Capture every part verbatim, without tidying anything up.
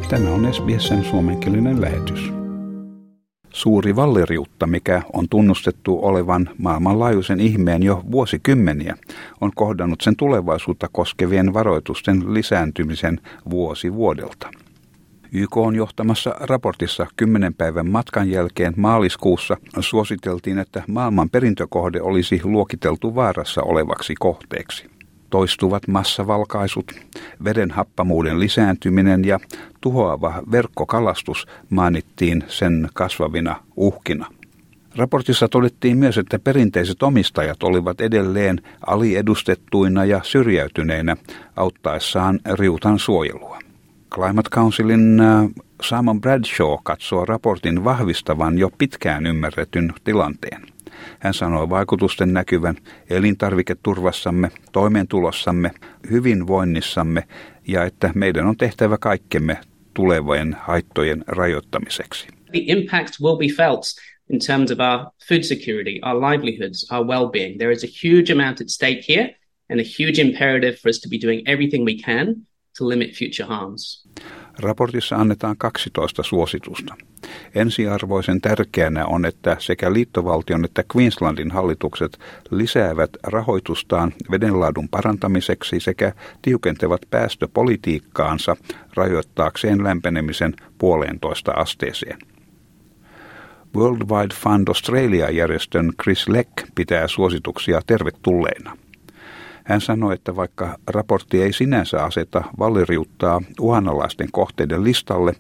Tämä on S B S:n suomenkielinen lähetys. Suuri valliriutta, mikä on tunnustettu olevan maailmanlaajuisen ihmeen jo vuosikymmeniä, on kohdannut sen tulevaisuutta koskevien varoitusten lisääntymisen vuosi vuodelta. Y K on johtamassa raportissa kymmenen päivän matkan jälkeen maaliskuussa suositeltiin, että maailman perintökohde olisi luokiteltu vaarassa olevaksi kohteeksi. Toistuvat massavalkaisut, veden happamuuden lisääntyminen ja tuhoava verkkokalastus mainittiin sen kasvavina uhkina. Raportissa todettiin myös, että perinteiset omistajat olivat edelleen aliedustettuina ja syrjäytyneinä auttaessaan riutan suojelua. Climate Councilin Simon Bradshaw katsoo raportin vahvistavan jo pitkään ymmärretyn tilanteen. Hän sanoi vaikutusten näkyvän elintarviketurvassamme, toimeentulossamme, hyvinvoinnissamme ja että meidän on tehtävä kaikkemme tulevien haittojen rajoittamiseksi. The impacts will be felt in terms of our food security, our livelihoods, our well-being. There is a huge amount at stake here and a huge imperative for us to be doing everything we can to limit future harms. Raportissa annetaan kaksitoista suositusta. Ensiarvoisen tärkeänä on, että sekä liittovaltion että Queenslandin hallitukset lisäävät rahoitustaan vedenlaadun parantamiseksi sekä tiukentavat päästöpolitiikkaansa rajoittaakseen lämpenemisen puoleentoista asteeseen. World Wide Fund Australia-järjestön Chris Leck pitää suosituksia tervetulleina. Hän sanoi, että vaikka raportti ei sinänsä aseta valliriuttaa uhanalaisten kohteiden listalle,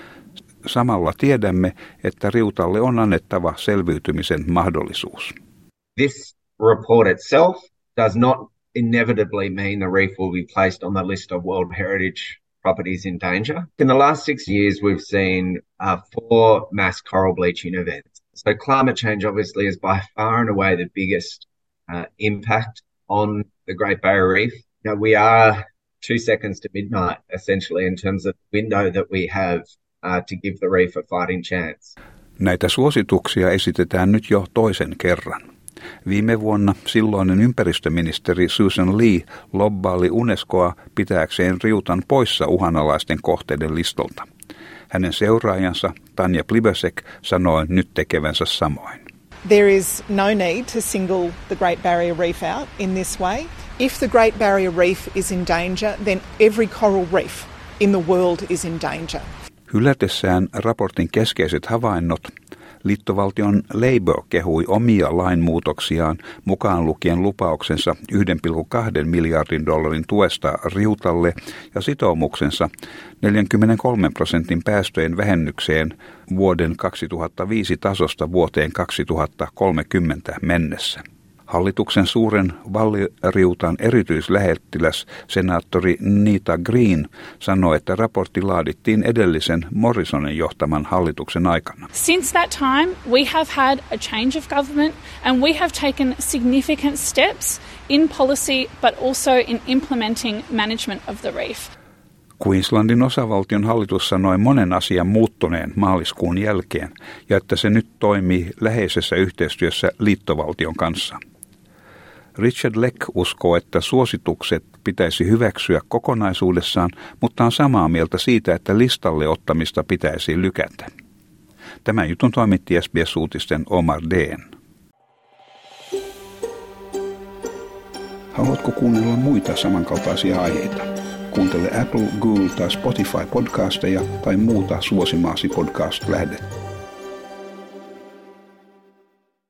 samalla tiedämme, että riutalle on annettava selviytymisen mahdollisuus. This report itself does not inevitably mean the reef will be placed on the list of World Heritage properties in danger. In the last six years we've seen uh, four mass coral bleaching events. So climate change obviously is by far and away the biggest uh, impact on the Great Barrier Reef. You know, we are two seconds to midnight essentially in terms of the window that we have uh, to give the reef a fighting chance. Näitä suosituksia esitetään nyt jo toisen kerran. Viime vuonna silloinen ympäristöministeri Susan Lee lobbaili Unescoa pitääkseen riutan poissa uhanalaisten kohteiden listolta. Hänen seuraajansa Tanja Plibersek sanoi nyt tekevänsä samoin. There is no need to single the Great Barrier Reef out in this way. If the Great Barrier Reef is in danger, then every coral reef in the world is in danger. Hylätessään raportin keskeiset havainnot, liittovaltion Labour kehui omia lainmuutoksiaan mukaan lukien lupauksensa yksi pilkku kaksi miljardin dollarin tuesta riutalle ja sitoumuksensa neljäkymmentäkolme prosentin päästöjen vähennykseen vuoden kaksituhattaviisi tasosta vuoteen kaksituhattakolmekymmentä mennessä. Hallituksen suuren valliriutan erityislähettiläs senaattori Nita Green sanoi, että raportti laadittiin edellisen Morrisonin johtaman hallituksen aikana. Since that time we have had a change of government and we have taken significant steps in policy but also in implementing management of the reef. Queenslandin osavaltion hallitus sanoi monen asian muuttuneen maaliskuun jälkeen ja että se nyt toimii läheisessä yhteistyössä liittovaltion kanssa. Richard Leck uskoo, että suositukset pitäisi hyväksyä kokonaisuudessaan, mutta on samaa mieltä siitä, että listalle ottamista pitäisi lykätä. Tämän jutun toimitti S B S-uutisten Omar Deen. Haluatko kuunnella muita samankaltaisia aiheita? Kuuntele Apple, Google tai Spotify podcasteja tai muuta suosimaasi podcast-lähdettä.